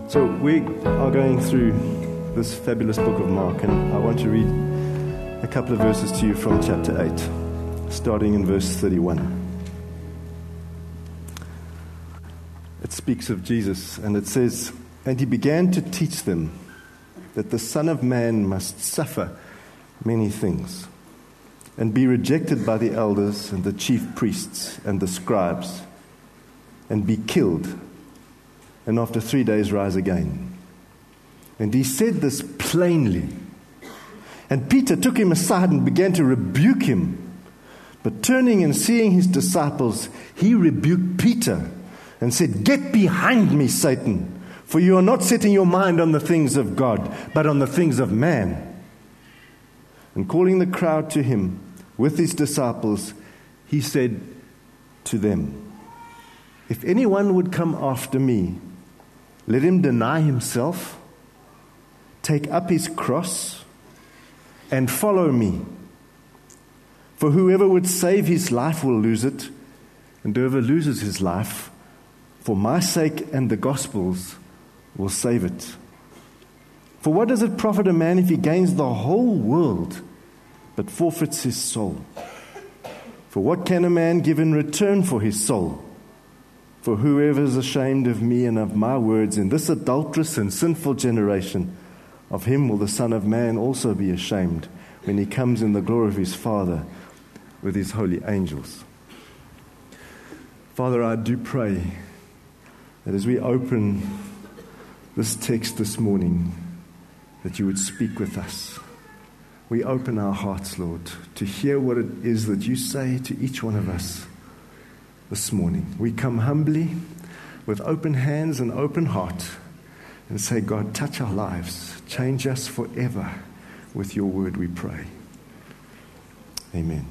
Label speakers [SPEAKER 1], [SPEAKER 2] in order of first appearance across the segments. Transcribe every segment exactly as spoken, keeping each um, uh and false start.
[SPEAKER 1] So we are going through this fabulous book of Mark, and I want to read a couple of verses to you from chapter eight, starting in verse thirty-one. It speaks of Jesus, and it says, "And he began to teach them that the Son of Man must suffer many things, and be rejected by the elders and the chief priests and the scribes, and be killed, and after three days rise again." And he said this plainly. And Peter took him aside and began to rebuke him. But turning and seeing his disciples, he rebuked Peter and said, "Get behind me, Satan, for you are not setting your mind on the things of God, but on the things of man." And calling the crowd to him with his disciples, he said to them, "If anyone would come after me, let him deny himself, take up his cross, and follow me. For whoever would save his life will lose it, and whoever loses his life for my sake and the gospel's will save it. For what does it profit a man if he gains the whole world but forfeits his soul? For what can a man give in return for his soul? For whoever is ashamed of me and of my words in this adulterous and sinful generation, of him will the Son of Man also be ashamed when he comes in the glory of his Father with his holy angels." Father, I do pray that as we open this text this morning, that you would speak with us. We open our hearts, Lord, to hear what it is that you say to each one of us this morning. We come humbly with open hands and open heart and say, God, touch our lives, change us forever with your word, we pray. Amen.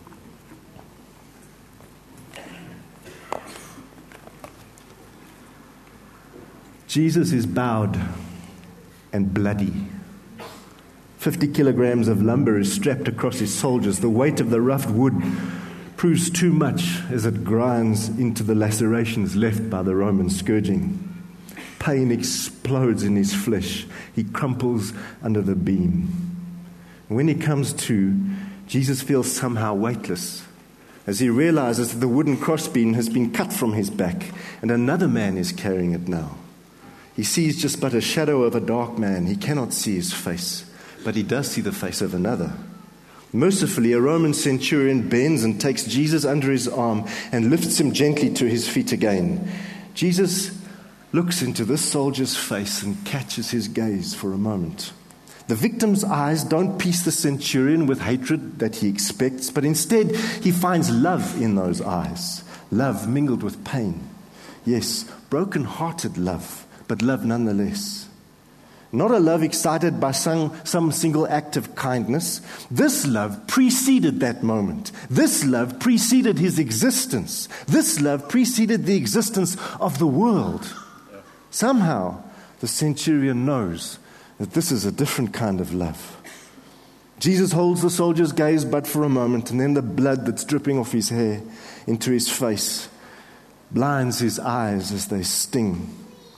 [SPEAKER 1] Jesus is bowed and bloody. Fifty kilograms of lumber is strapped across his soldiers. The weight of the roughed wood proves too much as it grinds into the lacerations left by the Roman scourging. Pain explodes in his flesh. He crumples under the beam. And when he comes to, Jesus feels somehow weightless as he realizes that the wooden crossbeam has been cut from his back and another man is carrying it now. He sees just but a shadow of a dark man. He cannot see his face, but he does see the face of another. Mercifully, a Roman centurion bends and takes Jesus under his arm and lifts him gently to his feet again. Jesus looks into this soldier's face and catches his gaze for a moment. The victim's eyes don't pierce the centurion with hatred that he expects, but instead he finds love in those eyes, love mingled with pain. Yes, broken-hearted love, but love nonetheless. Not a love excited by some, some single act of kindness. This love preceded that moment. This love preceded his existence. This love preceded the existence of the world. Somehow, the centurion knows that this is a different kind of love. Jesus holds the soldier's gaze but for a moment, and then the blood that's dripping off his hair into his face blinds his eyes as they sting.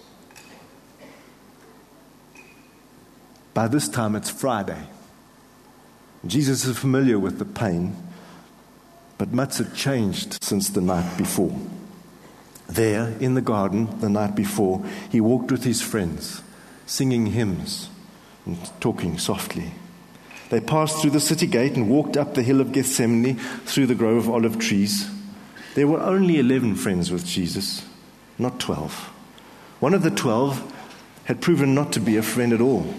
[SPEAKER 1] By this time, it's Friday. Jesus is familiar with the pain, but much had changed since the night before. There, in the garden, the night before, he walked with his friends, singing hymns and talking softly. They passed through the city gate and walked up the hill of Gethsemane through the grove of olive trees. There were only eleven friends with Jesus, not twelve. One of the twelve had proven not to be a friend at all.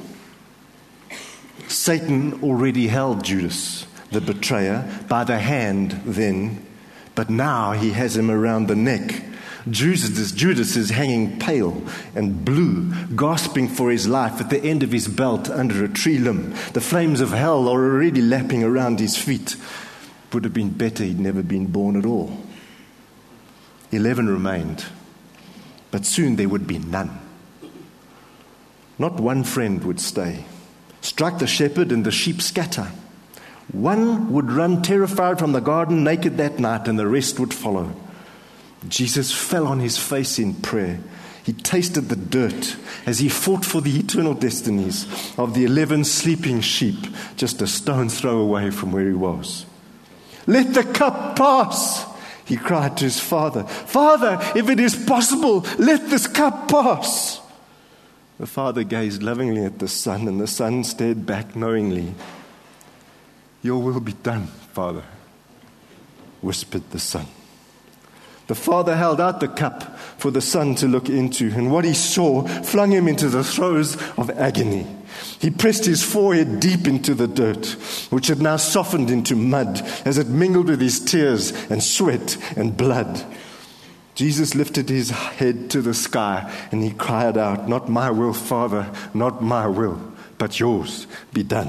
[SPEAKER 1] Satan already held Judas, the betrayer, by the hand then, but now he has him around the neck. Judas, Judas is hanging pale and blue, gasping for his life at the end of his belt under a tree limb. The flames of hell are already lapping around his feet. It would have been better he'd never been born at all. Eleven remained, but soon there would be none. Not one friend would stay. Strike the shepherd and the sheep scatter. One would run terrified from the garden naked that night, and the rest would follow. Jesus fell on his face in prayer. He tasted the dirt as he fought for the eternal destinies of the eleven sleeping sheep just a stone's throw away from where he was. "Let the cup pass," he cried to his Father. "Father, if it is possible, let this cup pass." The Father gazed lovingly at the Son, and the Son stared back knowingly. "Your will be done, Father," whispered the Son. The Father held out the cup for the Son to look into, and what he saw flung him into the throes of agony. He pressed his forehead deep into the dirt, which had now softened into mud as it mingled with his tears and sweat and blood. Jesus lifted his head to the sky, and he cried out, "Not my will, Father, not my will, but yours be done."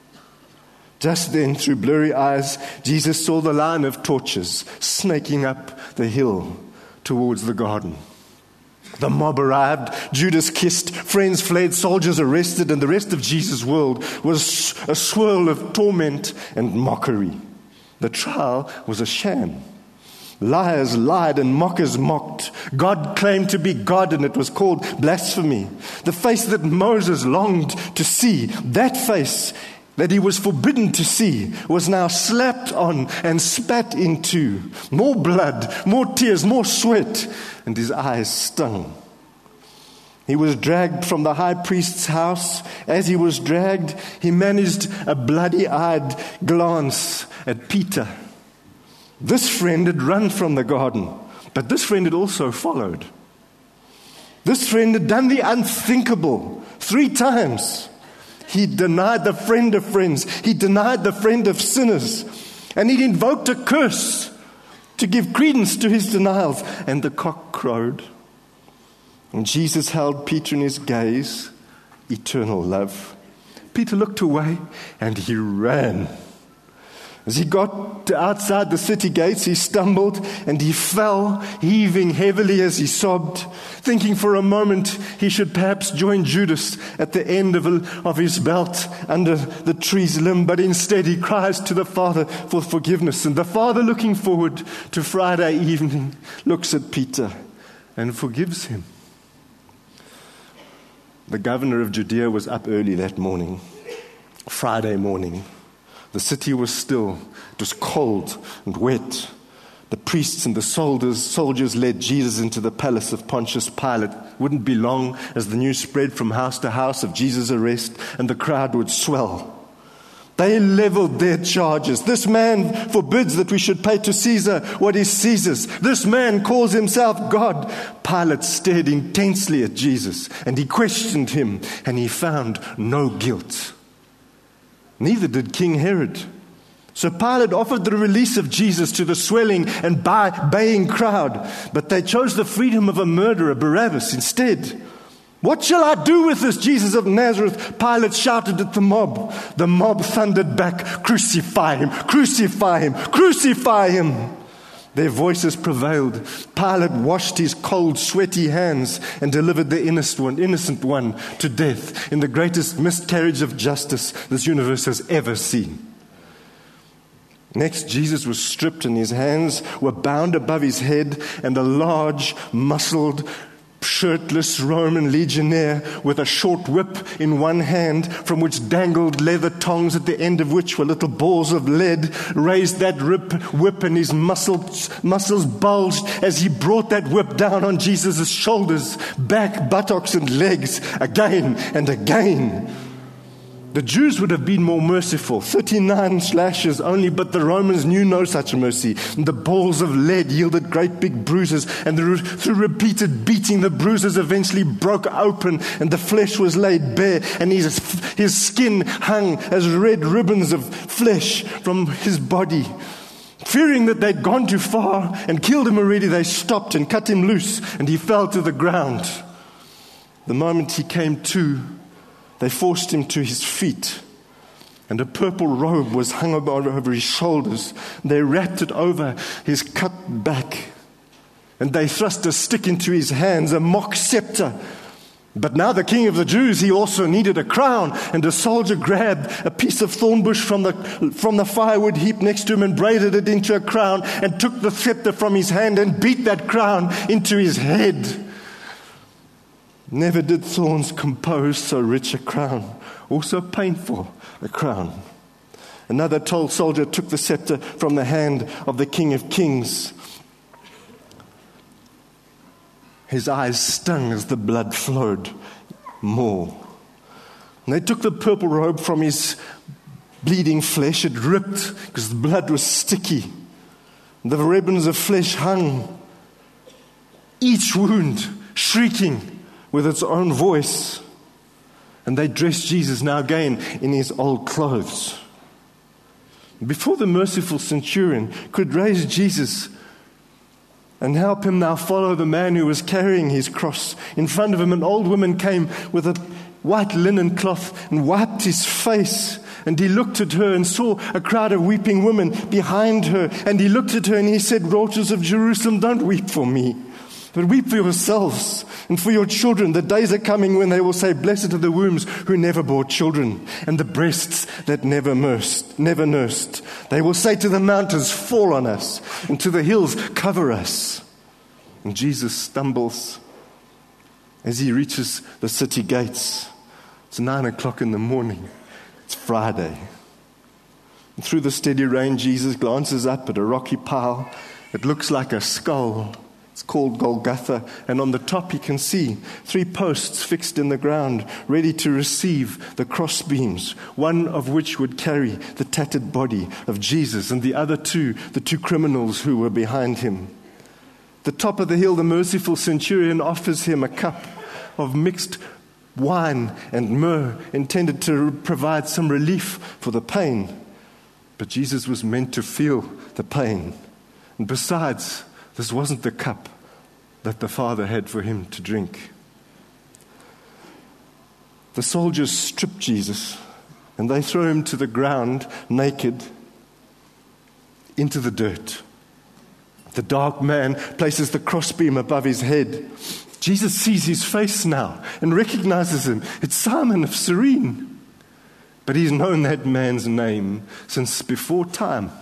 [SPEAKER 1] Just then, through blurry eyes, Jesus saw the line of torches snaking up the hill towards the garden. The mob arrived, Judas kissed, friends fled, soldiers arrested, and the rest of Jesus' world was a swirl of torment and mockery. The trial was a sham. Liars lied and mockers mocked. God claimed to be God, and it was called blasphemy. The face that Moses longed to see, that face that he was forbidden to see, was now slapped on and spat into. More blood, more tears, more sweat, and his eyes stung. He was dragged from the high priest's house. As he was dragged, he managed a bloody-eyed glance at Peter. This friend had run from the garden, but this friend had also followed. This friend had done the unthinkable three times. He denied the friend of friends. He denied the friend of sinners. And he invoked a curse to give credence to his denials. And the cock crowed. And Jesus held Peter in his gaze, eternal love. Peter looked away and he ran. As he got to outside the city gates, he stumbled and he fell, heaving heavily as he sobbed, thinking for a moment he should perhaps join Judas at the end of, a, of his belt under the tree's limb. But instead he cries to the Father for forgiveness. And the Father, looking forward to Friday evening, looks at Peter and forgives him. The governor of Judea was up early that morning, Friday morning. The city was still. It was cold and wet. The priests and the soldiers, soldiers led Jesus into the palace of Pontius Pilate. Wouldn't be long as the news spread from house to house of Jesus' arrest, and the crowd would swell. They leveled their charges. This man forbids that we should pay to Caesar what is Caesar's. This man calls himself God. Pilate stared intensely at Jesus, and he questioned him, and he found no guilt. Neither did King Herod. So Pilate offered the release of Jesus to the swelling and baying crowd, but they chose the freedom of a murderer, Barabbas, instead. "What shall I do with this Jesus of Nazareth?" Pilate shouted at the mob. The mob thundered back, "Crucify him! Crucify him! Crucify him!" Their voices prevailed. Pilate washed his cold, sweaty hands and delivered the innocent one, innocent one to death in the greatest miscarriage of justice this universe has ever seen. Next, Jesus was stripped and his hands were bound above his head, and a large, muscled, shirtless Roman legionnaire with a short whip in one hand, from which dangled leather tongs at the end of which were little balls of lead, raised that whip, and his muscles, muscles bulged as he brought that whip down on Jesus' shoulders, back, buttocks, and legs, again and again. The Jews would have been more merciful, thirty-nine slashes only, but the Romans knew no such mercy. And the balls of lead yielded great big bruises, and the, through repeated beating, the bruises eventually broke open, and the flesh was laid bare, and his, his skin hung as red ribbons of flesh from his body. Fearing that they'd gone too far and killed him already, they stopped and cut him loose, and he fell to the ground. The moment he came to, they forced him to his feet, and a purple robe was hung over his shoulders. They wrapped it over his cut back, and they thrust a stick into his hands, a mock scepter. But now the king of the Jews, he also needed a crown, and a soldier grabbed a piece of thorn bush from the, from the firewood heap next to him and braided it into a crown, and took the scepter from his hand and beat that crown into his head. Never did thorns compose so rich a crown, or so painful a crown. Another tall soldier took the scepter from the hand of the King of Kings. His eyes stung as the blood flowed more. And they took the purple robe from his bleeding flesh. It ripped because the blood was sticky. The ribbons of flesh hung, each wound shrieking with its own voice. And they dressed Jesus now again in his old clothes. Before the merciful centurion could raise Jesus and help him now follow the man who was carrying his cross, in front of him an old woman came with a white linen cloth and wiped his face. And he looked at her and saw a crowd of weeping women behind her. And he looked at her and he said, "Daughters of Jerusalem, don't weep for me, but weep for yourselves and for your children. The days are coming when they will say, 'Blessed are the wombs who never bore children, and the breasts that never nursed, never nursed.' They will say to the mountains, 'Fall on us,' and to the hills, 'Cover us.'" And Jesus stumbles as he reaches the city gates. It's nine o'clock in the morning. It's Friday. And through the steady rain, Jesus glances up at a rocky pile. It looks like a skull. It's called Golgotha, and on the top he can see three posts fixed in the ground, ready to receive the cross beams, one of which would carry the tattered body of Jesus, and the other two, the two criminals who were behind him. At the top of the hill, the merciful centurion offers him a cup of mixed wine and myrrh, intended to provide some relief for the pain. But Jesus was meant to feel the pain. And besides, this wasn't the cup that the Father had for him to drink. The soldiers strip Jesus and they throw him to the ground naked into the dirt. The dark man places the crossbeam above his head. Jesus sees his face now and recognizes him. It's Simon of Cyrene. But he's known that man's name since before time.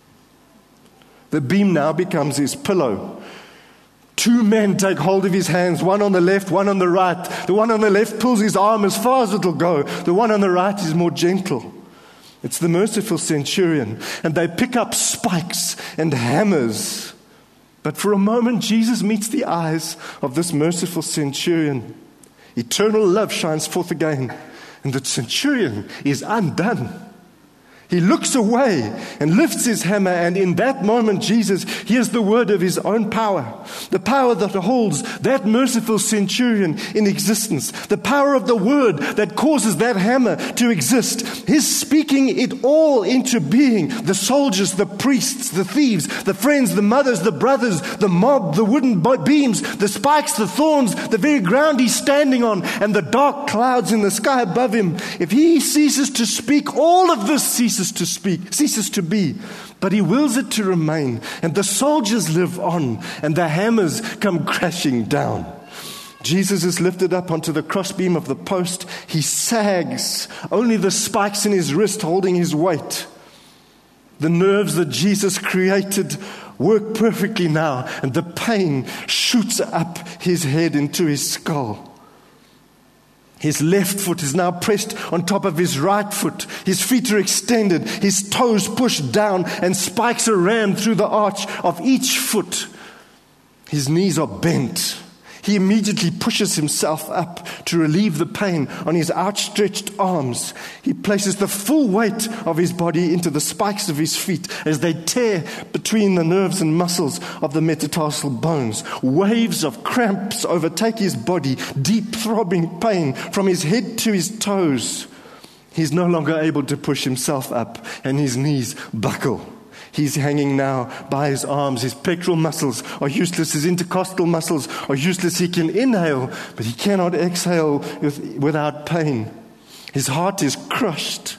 [SPEAKER 1] The beam now becomes his pillow. Two men take hold of his hands, one on the left, one on the right. The one on the left pulls his arm as far as it'll go. The one on the right is more gentle. It's the merciful centurion. And they pick up spikes and hammers. But for a moment, Jesus meets the eyes of this merciful centurion. Eternal love shines forth again, and the centurion is undone. He looks away and lifts his hammer, and in that moment, Jesus hears the word of his own power, the power that holds that merciful centurion in existence, the power of the word that causes that hammer to exist. He's speaking it all into being. The soldiers, the priests, the thieves, the friends, the mothers, the brothers, the mob, the wooden beams, the spikes, the thorns, the very ground he's standing on, and the dark clouds in the sky above him. If he ceases to speak, all of this ceases to speak, ceases to be, but he wills it to remain, and the soldiers live on, and the hammers come crashing down. Jesus is lifted up onto the crossbeam of the post. He sags, only the spikes in his wrist holding his weight. The nerves that Jesus created work perfectly now, and the pain shoots up his head into his skull. His left foot is now pressed on top of his right foot. His feet are extended, his toes pushed down, and spikes are rammed through the arch of each foot. His knees are bent. He immediately pushes himself up to relieve the pain on his outstretched arms. He places the full weight of his body into the spikes of his feet as they tear between the nerves and muscles of the metatarsal bones. Waves of cramps overtake his body, deep throbbing pain from his head to his toes. He's no longer able to push himself up, and his knees buckle. He's hanging now by his arms. His pectoral muscles are useless. His intercostal muscles are useless. He can inhale, but he cannot exhale with, without pain. His heart is crushed.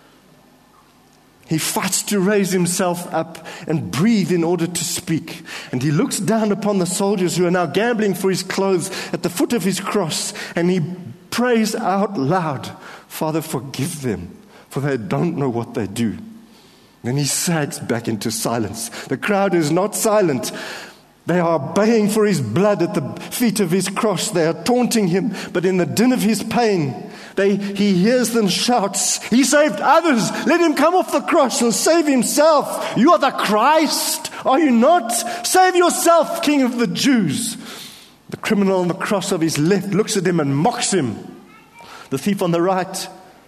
[SPEAKER 1] He fights to raise himself up and breathe in order to speak. And he looks down upon the soldiers who are now gambling for his clothes at the foot of his cross, and he prays out loud, "Father, forgive them, for they don't know what they do." Then he sags back into silence. The crowd is not silent. They are baying for his blood at the feet of his cross. They are taunting him, but in the din of his pain, they, he hears them shout, he saved others. Let him come off the cross and save himself. You are the Christ, are you not? Save yourself, King of the Jews. The criminal on the cross of his left looks at him and mocks him. The thief on the right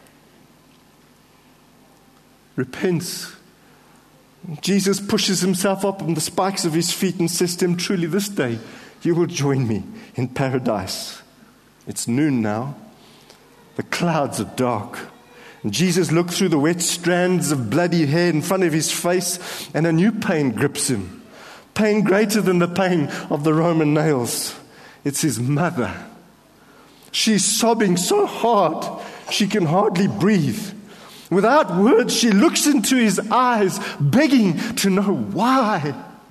[SPEAKER 1] repents. Jesus pushes himself up on the spikes of his feet and says to him, truly this day you will join me in paradise. It's noon now. The clouds are dark. And Jesus looked through the wet strands of bloody hair in front of his face, and a new pain grips him. Pain greater than the pain of the Roman nails. It's his mother. She's sobbing so hard she can hardly breathe. Without words, she looks into his eyes, begging to know why.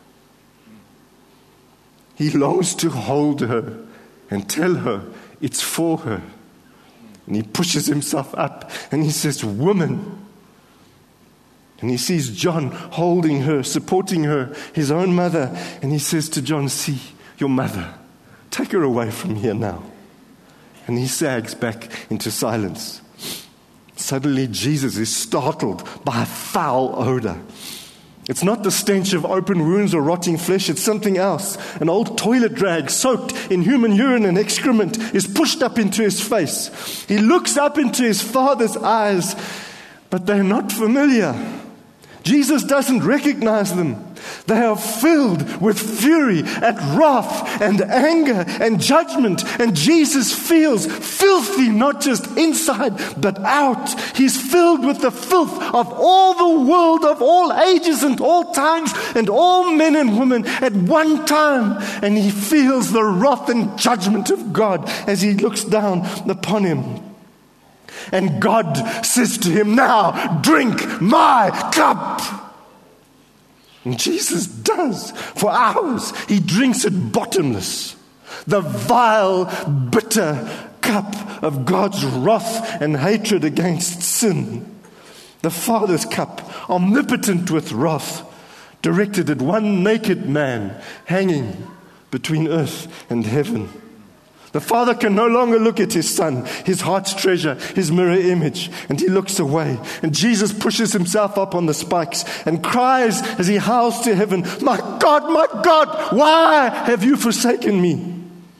[SPEAKER 1] He longs to hold her and tell her it's for her. And he pushes himself up and he says, woman. And he sees John holding her, supporting her, his own mother. And he says to John, see, your mother. Take her away from here now. And he sags back into silence. Suddenly, Jesus is startled by a foul odor. It's not the stench of open wounds or rotting flesh, it's something else. An old toilet rag soaked in human urine and excrement is pushed up into his face. He looks up into his Father's eyes, but they're not familiar. Jesus doesn't recognize them. They are filled with fury and wrath and anger and judgment. And Jesus feels filthy, not just inside, but out. He's filled with the filth of all the world, of all ages and all times, and all men and women at one time. And he feels the wrath and judgment of God as he looks down upon him. And God says to him, now drink my cup. And Jesus does. For hours, he drinks it bottomless. The vile, bitter cup of God's wrath and hatred against sin. The Father's cup, omnipotent with wrath, directed at one naked man hanging between earth and heaven. The Father can no longer look at his Son, his heart's treasure, his mirror image, and he looks away. And Jesus pushes himself up on the spikes and cries as he howls to heaven, my God, my God, why have you forsaken me?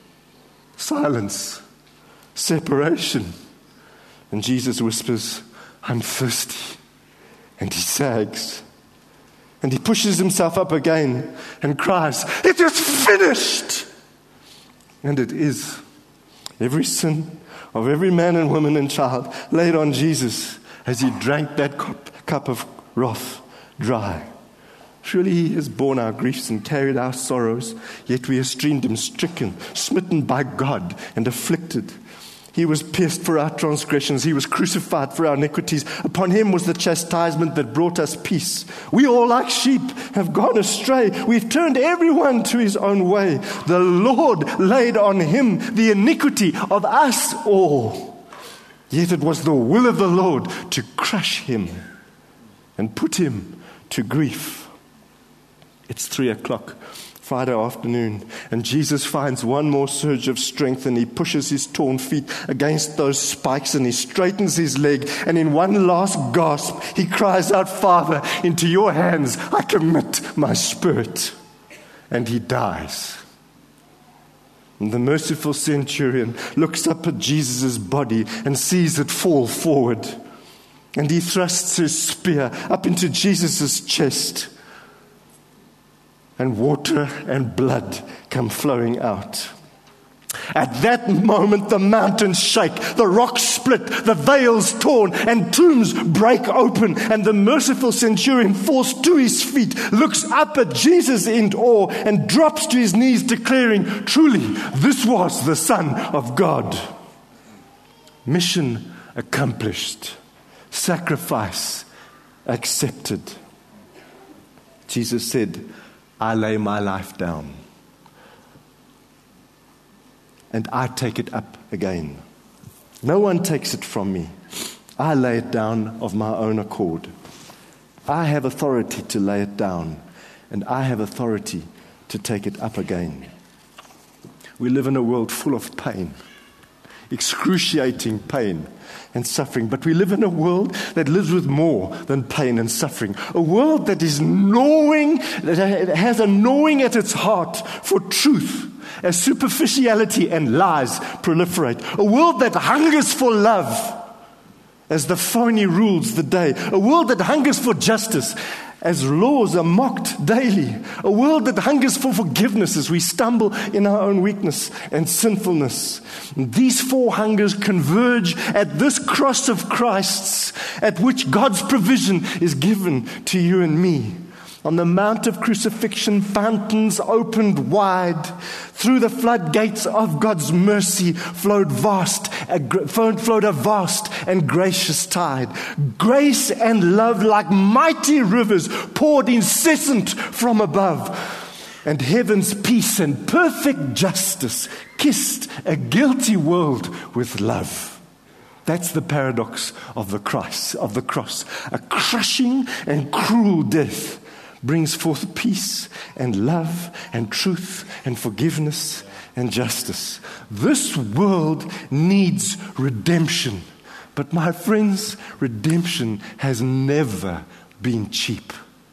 [SPEAKER 1] Silence, separation. And Jesus whispers, I'm thirsty. And he sags. And he pushes himself up again and cries, it is finished. And it is. Every sin of every man and woman and child laid on Jesus as he drank that cup, cup of wrath dry. Surely he has borne our griefs and carried our sorrows, yet we esteemed him stricken, smitten by God, and afflicted. He was pierced for our transgressions. He was crucified for our iniquities. Upon him was the chastisement that brought us peace. We all like sheep have gone astray. We've turned everyone to his own way. The Lord laid on him the iniquity of us all. Yet it was the will of the Lord to crush him and put him to grief. It's three o'clock. Friday afternoon, and Jesus finds one more surge of strength, and he pushes his torn feet against those spikes, and he straightens his leg, and in one last gasp he cries out, Father, into your hands I commit my spirit. And he dies. And the merciful centurion looks up at Jesus' body and sees it fall forward, and he thrusts his spear up into Jesus' chest. And water and blood come flowing out. At that moment, the mountains shake, the rocks split, the veils torn, and tombs break open. And the merciful centurion falls to his feet, looks up at Jesus in awe, and drops to his knees, declaring, truly, this was the Son of God. Mission accomplished. Sacrifice accepted. Jesus said, I lay my life down, and I take it up again. No one takes it from me. I lay it down of my own accord. I have authority to lay it down, and I have authority to take it up again. We live in a world full of pain, excruciating pain and suffering. But we live in a world that lives with more than pain and suffering. A world that is gnawing, that has a gnawing at its heart for truth, as superficiality and lies proliferate. A world that hungers for love as the phony rules the day. A world that hungers for justice as laws are mocked daily. A world that hungers for forgiveness as we stumble in our own weakness and sinfulness. These four hungers converge at this cross of Christ's, at which God's provision is given to you and me. On the Mount of Crucifixion, fountains opened wide. Through the floodgates of God's mercy flowed vast, flowed a vast and gracious tide. Grace and love like mighty rivers poured incessant from above. And heaven's peace and perfect justice kissed a guilty world with love. That's the paradox of the cross, of the cross. A crushing and cruel death brings forth peace and love and truth and forgiveness and justice. This world needs redemption. But my friends, redemption has never been cheap.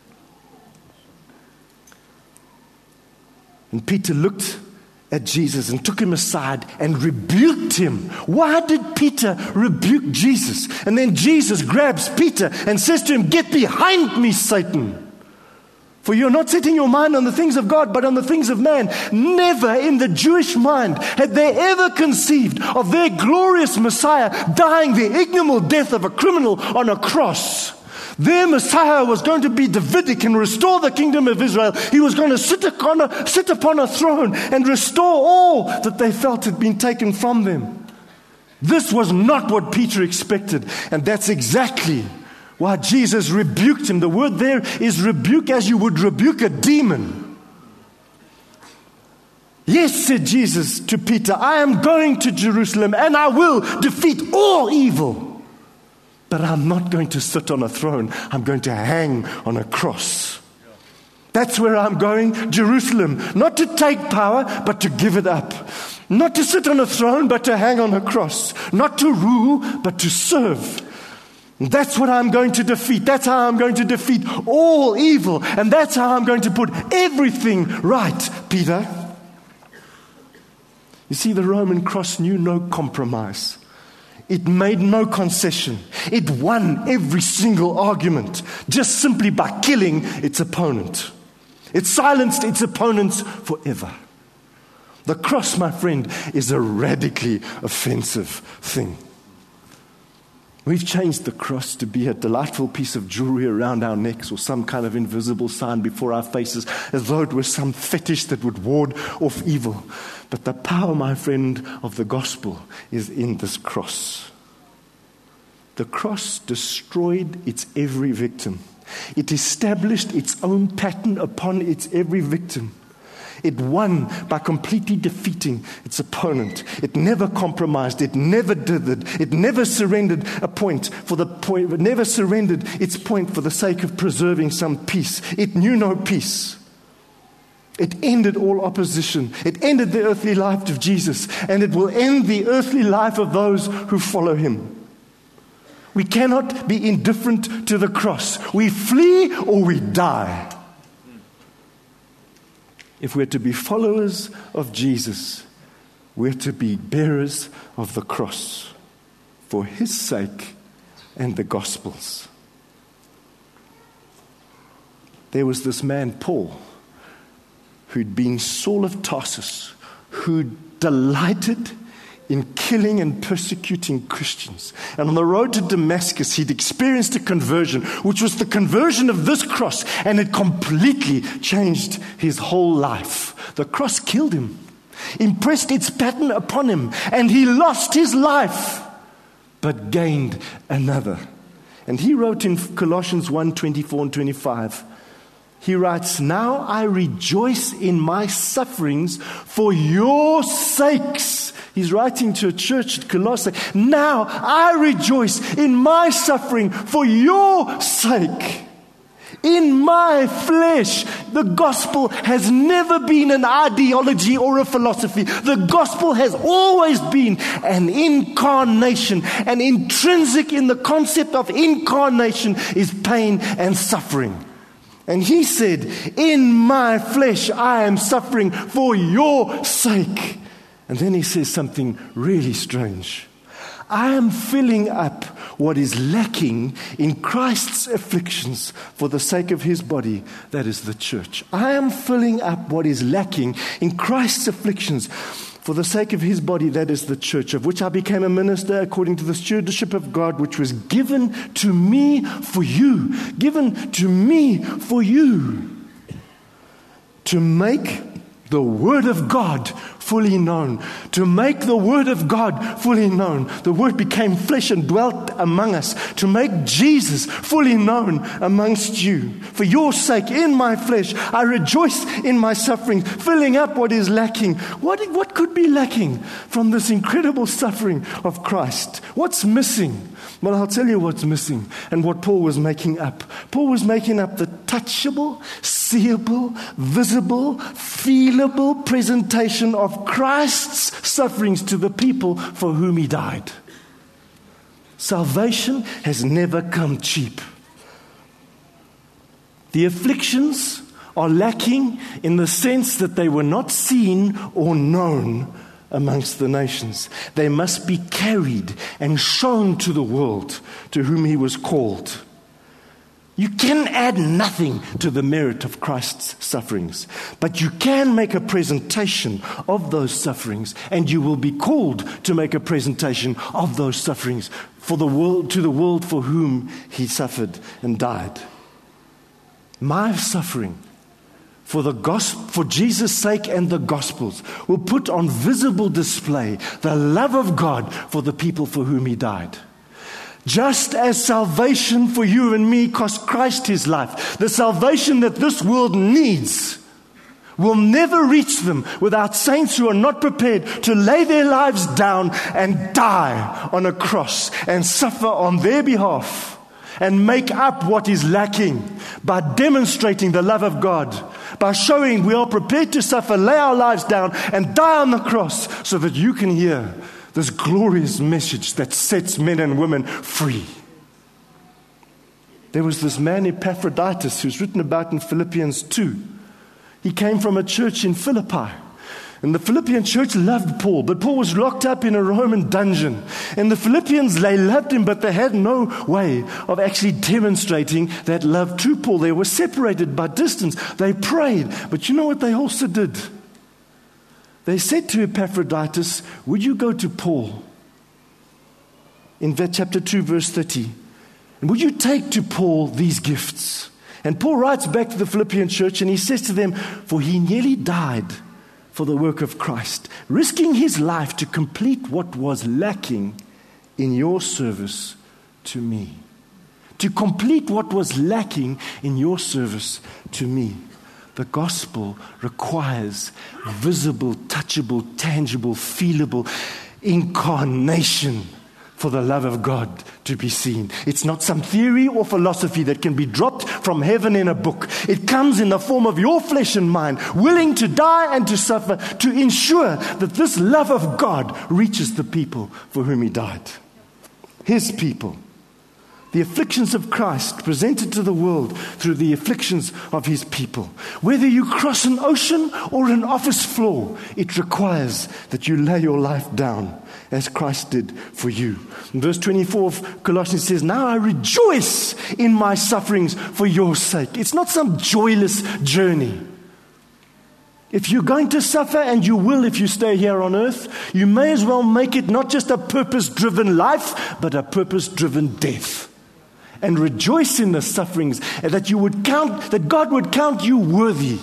[SPEAKER 1] And Peter looked at Jesus and took him aside and rebuked him. Why did Peter rebuke Jesus? And then Jesus grabs Peter and says to him, "Get behind me, Satan. For you're not setting your mind on the things of God, but on the things of man." Never in the Jewish mind had they ever conceived of their glorious Messiah dying the ignoble death of a criminal on a cross. Their Messiah was going to be Davidic and restore the kingdom of Israel. He was going to sit upon a, sit upon a throne and restore all that they felt had been taken from them. This was not what Peter expected, and that's exactly why Jesus rebuked him. The word there is rebuke, as you would rebuke a demon. "Yes," said Jesus to Peter, "I am going to Jerusalem and I will defeat all evil. But I'm not going to sit on a throne. I'm going to hang on a cross. That's where I'm going, Jerusalem. Not to take power, but to give it up. Not to sit on a throne, but to hang on a cross. Not to rule, but to serve. That's what I'm going to defeat. That's how I'm going to defeat all evil. And that's how I'm going to put everything right, Peter." You see, the Roman cross knew no compromise. It made no concession. It won every single argument just simply by killing its opponent. It silenced its opponents forever. The cross, my friend, is a radically offensive thing. We've changed the cross to be a delightful piece of jewelry around our necks or some kind of invisible sign before our faces, as though it was some fetish that would ward off evil. But the power, my friend, of the gospel is in this cross. The cross destroyed its every victim. It established its own pattern upon its every victim. It won by completely defeating its opponent. It never compromised. It never dithered. It never surrendered a point for the point. It never surrendered its point for the sake of preserving some peace. It knew no peace. It ended all opposition. It ended the earthly life of Jesus, and it will end the earthly life of those who follow him. We cannot be indifferent to the cross. We flee or we die. If we're to be followers of Jesus, we're to be bearers of the cross for his sake and the gospel's. There was this man, Paul, who'd been Saul of Tarsus, who delighted in killing and persecuting Christians. And on the road to Damascus, he'd experienced a conversion, which was the conversion of this cross, and it completely changed his whole life. The cross killed him, impressed its pattern upon him, and he lost his life, but gained another. And he wrote in Colossians one, twenty-four and twenty-five, he writes, "Now I rejoice in my sufferings for your sakes." He's writing to a church at Colossae. "Now I rejoice in my suffering for your sake. In my flesh. The gospel has never been an ideology or a philosophy. The gospel has always been an incarnation. And intrinsic in the concept of incarnation is pain and suffering. And he said, in my flesh I am suffering for your sake. And then he says something really strange. I am filling up what is lacking in Christ's afflictions for the sake of his body, that is the church. I am filling up what is lacking in Christ's afflictions for the sake of his body, that is the church, of which I became a minister according to the stewardship of God, which was given to me for you. Given to me for you. To make the Word of God fully known. To make the Word of God fully known. The Word became flesh and dwelt among us. To make Jesus fully known amongst you. For your sake, in my flesh, I rejoice in my suffering, filling up what is lacking. What, what could be lacking from this incredible suffering of Christ? What's missing? Well, I'll tell you what's missing and what Paul was making up. Paul was making up the touchable, seeable, visible, feelable presentation of Christ's sufferings to the people for whom he died. Salvation has never come cheap. The afflictions are lacking in the sense that they were not seen or known amongst the nations. They must be carried and shown to the world to whom he was called. You can add nothing to the merit of Christ's sufferings, but you can make a presentation of those sufferings, and you will be called to make a presentation of those sufferings for the world, to the world for whom he suffered and died. My suffering for the gospel, for Jesus' sake and the Gospels, will put on visible display the love of God for the people for whom he died. Just as salvation for you and me cost Christ his life, the salvation that this world needs will never reach them without saints who are not prepared to lay their lives down and die on a cross and suffer on their behalf and make up what is lacking by demonstrating the love of God, by showing we are prepared to suffer, lay our lives down and die on the cross so that you can hear this glorious message that sets men and women free. There was this man Epaphroditus who's written about in Philippians two. He came from a church in Philippi. And the Philippian church loved Paul, but Paul was locked up in a Roman dungeon. And the Philippians, they loved him, but they had no way of actually demonstrating that love to Paul. They were separated by distance. They prayed, but you know what they also did? They said to Epaphroditus, would you go to Paul? In chapter two, verse thirty. And would you take to Paul these gifts? And Paul writes back to the Philippian church and he says to them, for he nearly died for the work of Christ, risking his life to complete what was lacking in your service to me. To complete what was lacking in your service to me. The gospel requires visible, touchable, tangible, feelable incarnation for the love of God to be seen. It's not some theory or philosophy that can be dropped from heaven in a book. It comes in the form of your flesh and mind, willing to die and to suffer to ensure that this love of God reaches the people for whom he died. His people. The afflictions of Christ presented to the world through the afflictions of his people. Whether you cross an ocean or an office floor, it requires that you lay your life down as Christ did for you. In verse twenty-four of Colossians says, now I rejoice in my sufferings for your sake. It's not some joyless journey. If you're going to suffer, and you will if you stay here on earth, you may as well make it not just a purpose-driven life, but a purpose-driven death. And rejoice in the sufferings, and that you would count, that God would count you worthy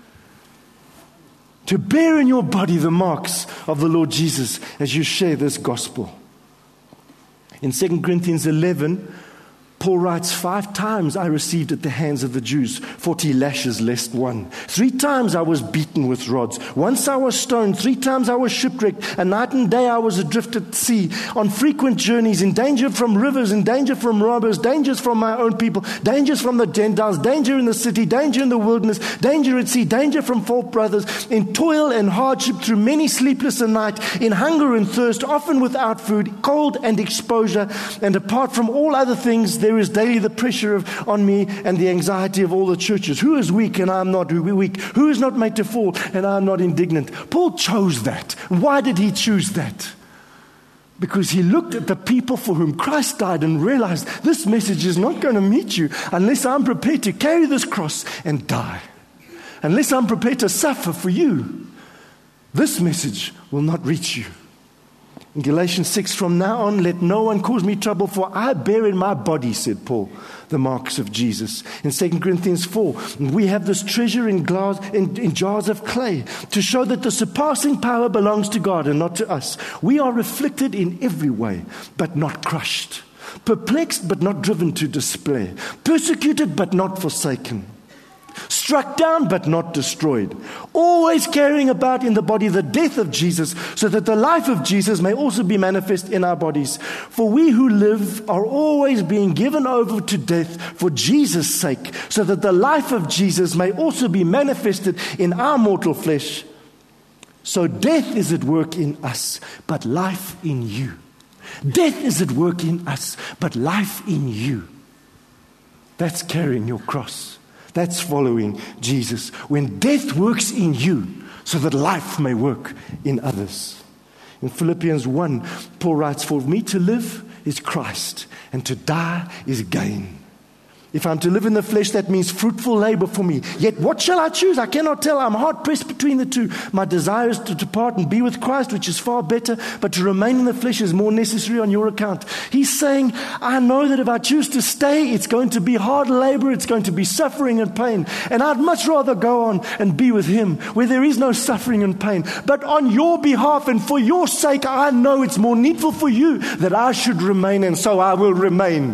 [SPEAKER 1] to bear in your body the marks of the Lord Jesus as you share this gospel. In Second Corinthians eleven, Paul writes, five times I received at the hands of the Jews forty lashes less one. Three times I was beaten with rods. Once I was stoned. Three times I was shipwrecked. A night and day I was adrift at sea, on frequent journeys, in danger from rivers, in danger from robbers, dangers from my own people, dangers from the Gentiles, danger in the city, danger in the wilderness, danger at sea, danger from false brothers, in toil and hardship, through many sleepless a night, in hunger and thirst, often without food, cold and exposure, and apart from all other things, there is daily the pressure of, on me and the anxiety of all the churches. Who is weak and I am not weak? Who is not made to fall and I am not indignant? Paul chose that. Why did he choose that? Because he looked at the people for whom Christ died and realized this message is not going to meet you unless I'm prepared to carry this cross and die. Unless I'm prepared to suffer for you, this message will not reach you. In Galatians six, from now on, let no one cause me trouble, for I bear in my body, said Paul, the marks of Jesus. In Second Corinthians four, we have this treasure in, glass, in, in jars of clay to show that the surpassing power belongs to God and not to us. We are afflicted in every way, but not crushed. Perplexed, but not driven to despair. Persecuted, but not forsaken. Struck down but not destroyed, always carrying about in the body the death of Jesus, so that the life of Jesus may also be manifest in our bodies. For we who live are always being given over to death for Jesus' sake, so that the life of Jesus may also be manifested in our mortal flesh. So death is at work in us, but life in you. Death is at work in us, but life in you. That's carrying your cross. That's following Jesus. When death works in you, so that life may work in others. In Philippians one, Paul writes, for me to live is Christ, and to die is gain. If I'm to live in the flesh, that means fruitful labor for me. Yet what shall I choose? I cannot tell. I'm hard pressed between the two. My desire is to depart and be with Christ, which is far better, but to remain in the flesh is more necessary on your account. He's saying, I know that if I choose to stay, it's going to be hard labor, it's going to be suffering and pain. And I'd much rather go on and be with Him, where there is no suffering and pain. But on your behalf and for your sake, I know it's more needful for you that I should remain, and so I will remain.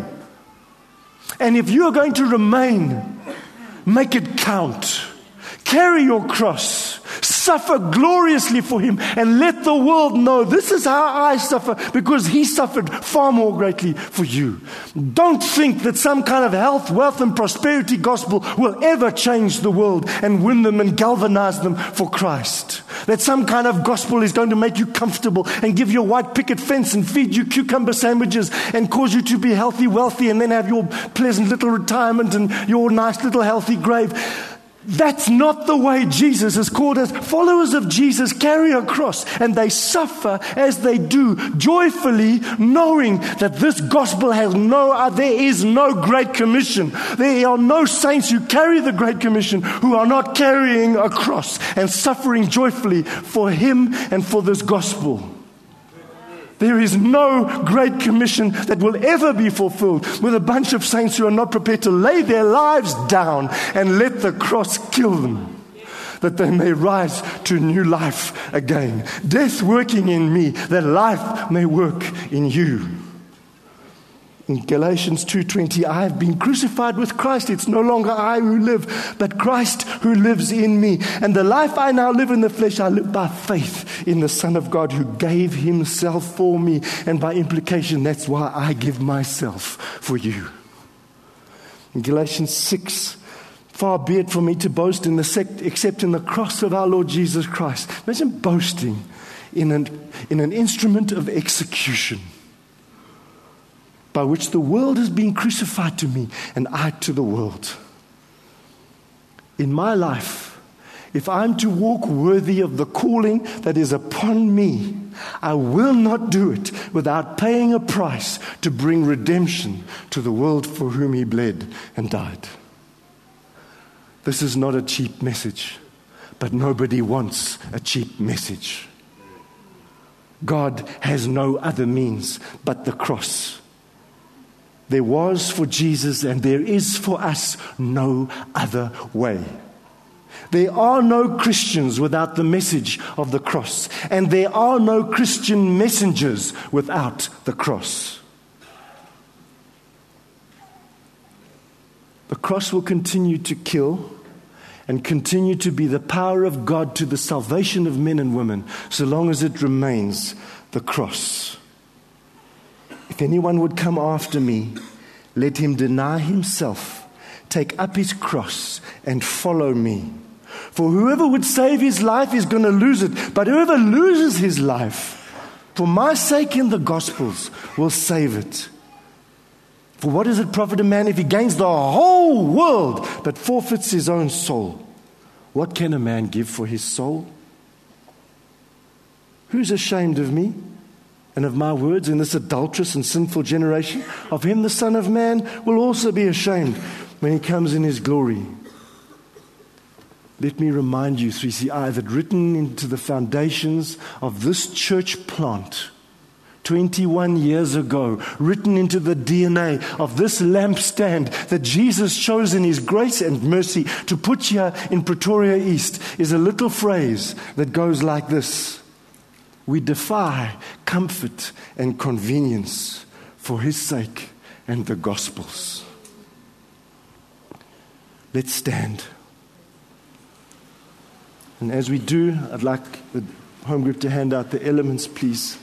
[SPEAKER 1] And if you are going to remain, make it count. Carry your cross. Suffer gloriously for Him, and let the world know this is how I suffer, because He suffered far more greatly for you. Don't think that some kind of health, wealth, and prosperity gospel will ever change the world and win them and galvanize them for Christ. That some kind of gospel is going to make you comfortable and give you a white picket fence and feed you cucumber sandwiches and cause you to be healthy, wealthy, and then have your pleasant little retirement and your nice little healthy grave. That's not the way Jesus has called us. Followers of Jesus carry a cross, and they suffer as they do, joyfully knowing that this gospel has no, there is no Great Commission. There are no saints who carry the Great Commission who are not carrying a cross and suffering joyfully for Him and for this gospel. There is no Great Commission that will ever be fulfilled with a bunch of saints who are not prepared to lay their lives down and let the cross kill them, that they may rise to new life again. Death working in me, that life may work in you. In Galatians two twenty, I have been crucified with Christ. It's no longer I who live, but Christ who lives in me. And the life I now live in the flesh, I live by faith in the Son of God who gave Himself for me. And by implication, that's why I give myself for you. In Galatians six, far be it from me to boast in the sect except in the cross of our Lord Jesus Christ. Imagine boasting in an, in an instrument of execution, by which the world is being crucified to me and I to the world. In my life, if I'm to walk worthy of the calling that is upon me, I will not do it without paying a price to bring redemption to the world for whom He bled and died. This is not a cheap message, but nobody wants a cheap message. God has no other means but the cross. There was for Jesus and there is for us no other way. There are no Christians without the message of the cross, and there are no Christian messengers without the cross. The cross will continue to kill and continue to be the power of God to the salvation of men and women, so long as it remains the cross. If anyone would come after me, let him deny himself, take up his cross, and follow me. For whoever would save his life is going to lose it, but whoever loses his life for my sake in the Gospels will save it. For what does it profit a man if he gains the whole world but forfeits his own soul? What can a man give for his soul? Who's ashamed of me and of my words in this adulterous and sinful generation? Of him the Son of Man will also be ashamed when he comes in his glory. Let me remind you, three C I, that written into the foundations of this church plant twenty-one years ago, written into the D N A of this lampstand that Jesus chose in His grace and mercy to put here in Pretoria East, is a little phrase that goes like this: we defy comfort and convenience for His sake and the Gospels. Let's stand. And as we do, I'd like the home group to hand out the elements, please.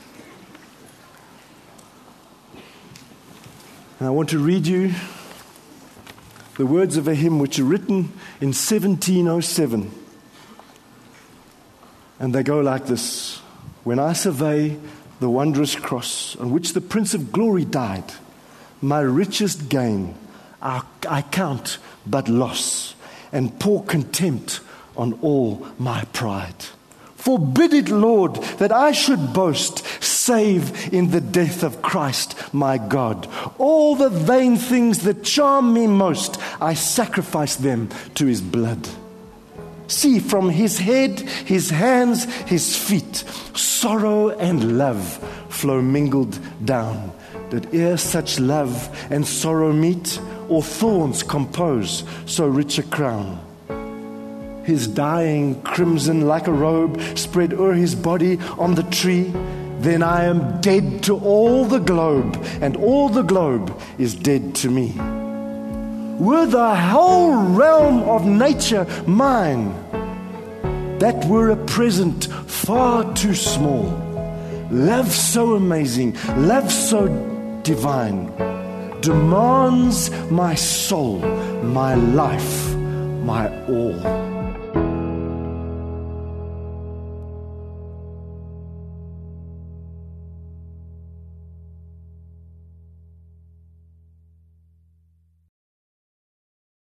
[SPEAKER 1] And I want to read you the words of a hymn which are written in seventeen oh seven. And they go like this: when I survey the wondrous cross on which the Prince of Glory died, my richest gain I, I count but loss, and pour contempt on all my pride. Forbid it, Lord, that I should boast, save in the death of Christ my God. All the vain things that charm me most, I sacrifice them to His blood. See, from His head, His hands, His feet, sorrow and love flow mingled down. Did e'er such love and sorrow meet, or thorns compose so rich a crown? His dying crimson like a robe spread o'er His body on the tree. Then I am dead to all the globe, and all the globe is dead to me. Were the whole realm of nature mine, that were a present far too small. Love so amazing, love so divine, demands my soul, my life, my all.